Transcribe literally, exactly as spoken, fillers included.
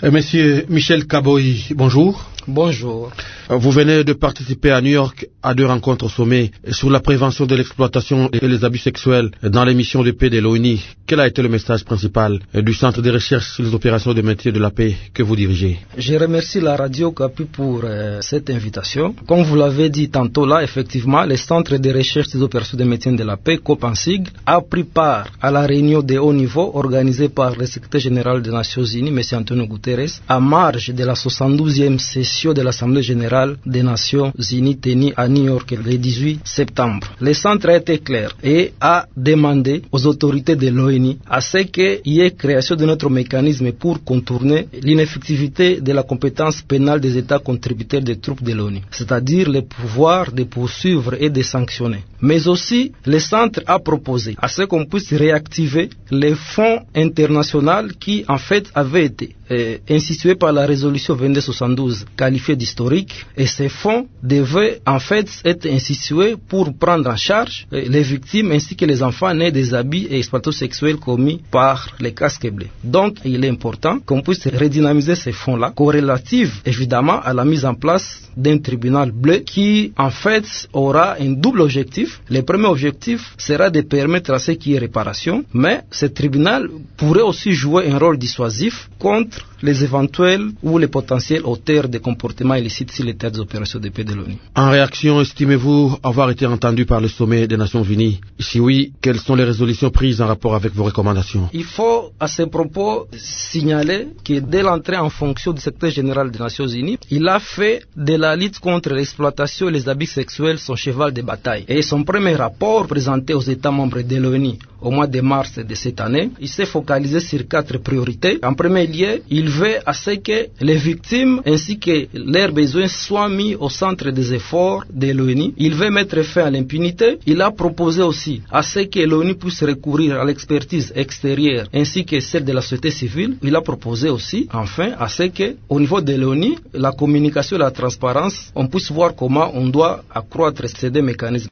Monsieur Michel Kaboyi, bonjour. Bonjour. Vous venez de participer à New York à deux rencontres au sommet sur la prévention de l'exploitation et les abus sexuels dans les missions de paix de l'ONU. Quel a été le message principal du Centre de recherche sur les opérations de maintien de la paix que vous dirigez? Je remercie la Radio Okapi pour euh, cette invitation. Comme vous l'avez dit tantôt là, effectivement, le Centre de recherche sur les opérations de maintien de la paix, COPANSIG, a pris part à la réunion de haut niveau organisée par le secrétaire général des Nations Unies, M. Antonio Guterres, à marge de la soixante-douzième session de l'Assemblée générale des Nations Unies tenue à New York le dix-huit septembre. Le centre a été clair et a demandé aux autorités de l'ONU à ce qu'il y ait création de notre mécanisme pour contourner l'ineffectivité de la compétence pénale des États contributeurs des troupes de l'ONU, c'est-à-dire le pouvoir de poursuivre et de sanctionner. Mais aussi, le centre a proposé à ce qu'on puisse réactiver les fonds internationaux qui, en fait, avaient été euh, institués par la résolution vingt-deux soixante-douze, qualifiée d'historique, et ces fonds devaient, en fait, être institués pour prendre en charge euh, les victimes ainsi que les enfants nés des abus et exploitations sexuelles commis par les casques bleus. Donc, il est important qu'on puisse redynamiser ces fonds-là, corrélatifs, évidemment, à la mise en place d'un tribunal bleu qui, en fait, aura un double objectif. Le premier objectif sera de permettre à ceux qui aient réparation, mais ce tribunal pourrait aussi jouer un rôle dissuasif contre les éventuels ou les potentiels auteurs de comportements illicites sur les terres des opérations de paix de l'ONU. En réaction, estimez-vous avoir été entendu par le sommet des Nations Unies? Si oui, quelles sont les résolutions prises en rapport avec vos recommandations? Il faut à ce propos signaler que dès l'entrée en fonction du secrétaire général des Nations Unies, il a fait de la lutte contre l'exploitation et les abus sexuels son cheval de bataille. Et son premier rapport présenté aux États membres de l'ONU au mois de mars de cette année, il s'est focalisé sur quatre priorités. En premier lieu, il veut à ce que les victimes ainsi que leurs besoins soient mis au centre des efforts de l'ONU. Il veut mettre fin à l'impunité. Il a proposé aussi à ce que l'ONU puisse recourir à l'expertise extérieure ainsi que celle de la société civile. Il a proposé aussi, enfin, à ce que, au niveau de l'ONU, la communication et la transparence, on puisse voir comment on doit accroître ces deux mécanismes.